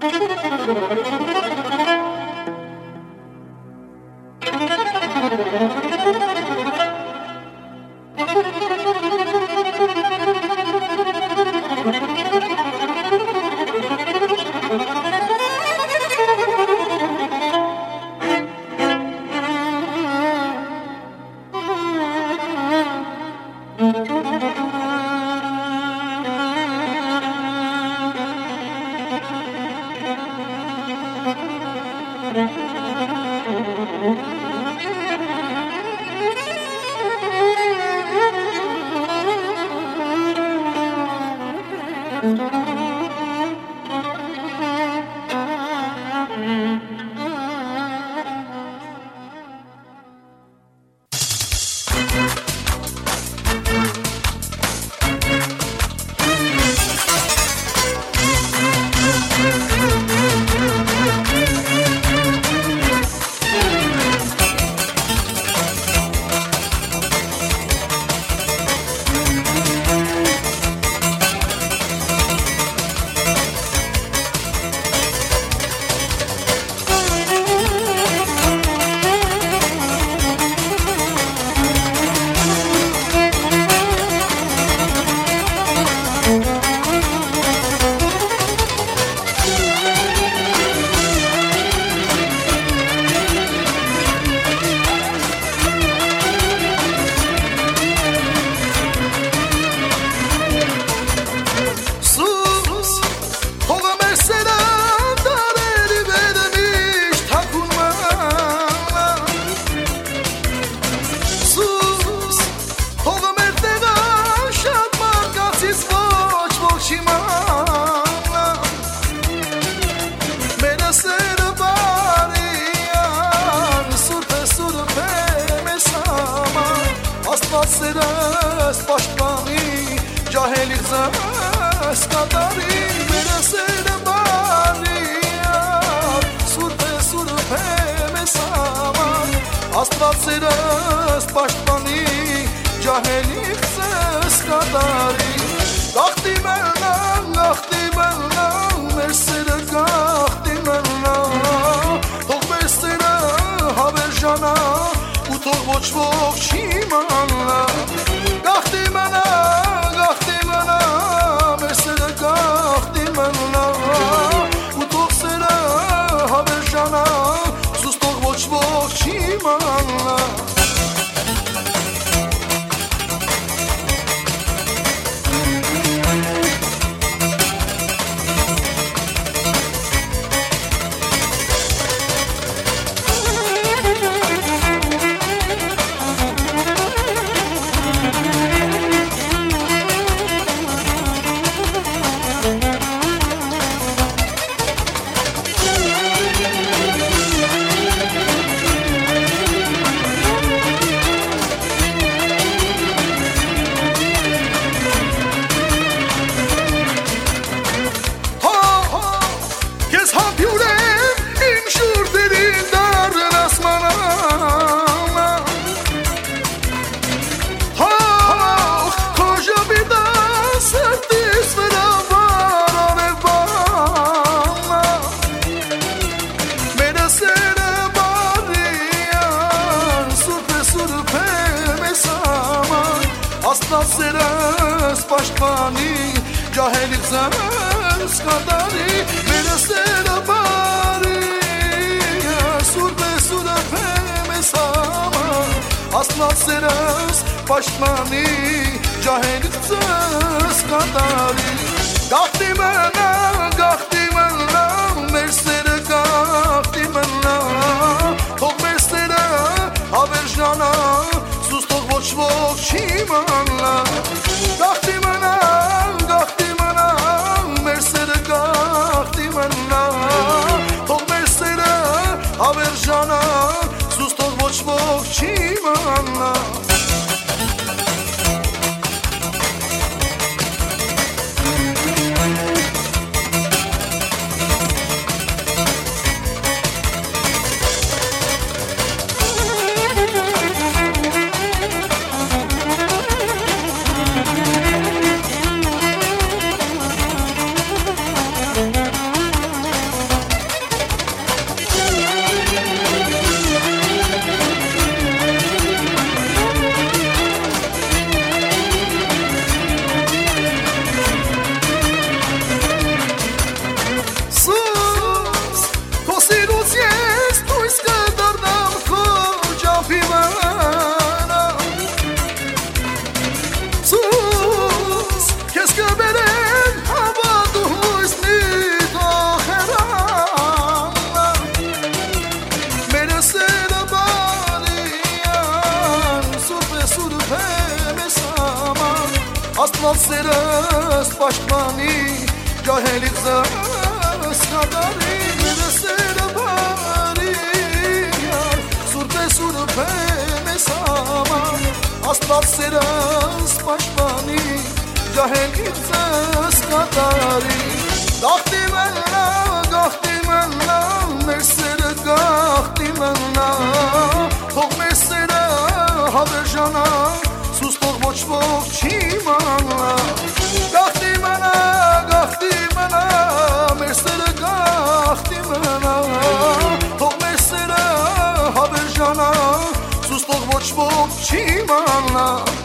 Սերս պաշտպանի ջահելիք ձեզ կատարի Մերը սերը բարիար Սուրբ է մեզ համար Աստված սերս պաշտպանի ջահելիք ձեզ կատարի Գաղթի մենան, մեր սերը գաղթի մենան Թող մեր սերը հավերժանա ու թող ոչ ոք չի մանա Գաղթի մնա, մեր սերը գաղթի մնա ու թող սերը հավերժանա սուս թող ոչ ոք չի մանա Աստված սերս պաշտպանի ջահելիք ձեզ կատարի Մերը սերը բարի Սուրբ է մեզ համար Աստված սերս պաշտպանի ջահելիք ձեզ կատարի Գաղթի մնա, մեր սերը գաղթի մնա Թող մեր սերը հավերժանա Սուս թող ոչ ոք չի մանա Գաղթի մնա, մեր սերը գաղթի մնա Թող մեր սերը հավերժանա Սուս թող ոչ ոք չի մանա ջահելիք զասկադարի Դեսերը բարի Սուրբ է մեզ համար Աստված սերս պաշտպանի Ջահելիք զասկադարի Գաղթի մնա մեր սերը գաղթի մնա Թող մեր սերը հավերժանա Սուս թող ոչ ոք չի մանա Գաղթի մնա մեր սերը գաղթի մնա Թող մեր սերը հավերժանա Սուս թող ոչ ոք չի մանա